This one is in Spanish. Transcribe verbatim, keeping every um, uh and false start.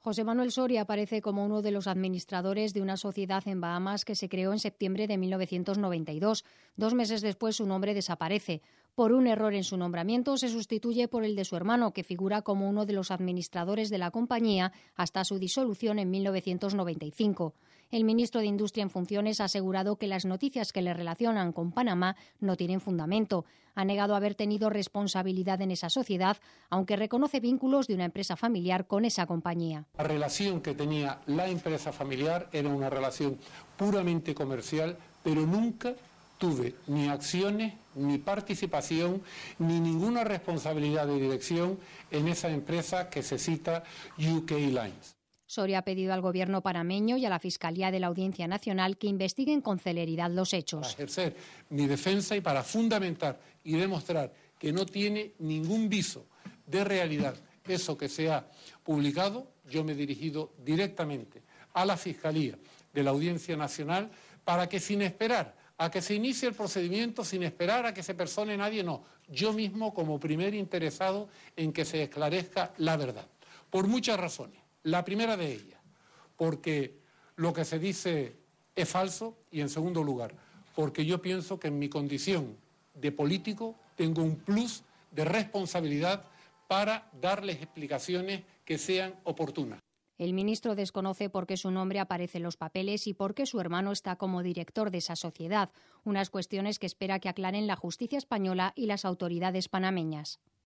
José Manuel Soria aparece como uno de los administradores de una sociedad en Bahamas que se creó en septiembre de mil novecientos noventa y dos. Dos meses después su nombre desaparece. Por un error en su nombramiento se sustituye por el de su hermano, que figura como uno de los administradores de la compañía hasta su disolución en mil novecientos noventa y cinco. El ministro de Industria en funciones ha asegurado que las noticias que le relacionan con Panamá no tienen fundamento. Ha negado haber tenido responsabilidad en esa sociedad, aunque reconoce vínculos de una empresa familiar con esa compañía. La relación que tenía la empresa familiar era una relación puramente comercial, pero nunca tuve ni acciones, ni participación, ni ninguna responsabilidad de dirección en esa empresa que se cita U K Lines. Soria ha pedido al gobierno panameño y a la Fiscalía de la Audiencia Nacional que investiguen con celeridad los hechos. Para ejercer mi defensa y para fundamentar y demostrar que no tiene ningún viso de realidad eso que se ha publicado, yo me he dirigido directamente a la Fiscalía de la Audiencia Nacional para que, sin esperar a que se inicie el procedimiento, sin esperar a que se persone nadie, no, yo mismo como primer interesado en que se esclarezca la verdad, por muchas razones. La primera de ellas, porque lo que se dice es falso, y en segundo lugar, porque yo pienso que en mi condición de político tengo un plus de responsabilidad para darles explicaciones que sean oportunas. El ministro desconoce por qué su nombre aparece en los papeles y por qué su hermano está como director de esa sociedad, unas cuestiones que espera que aclaren la justicia española y las autoridades panameñas.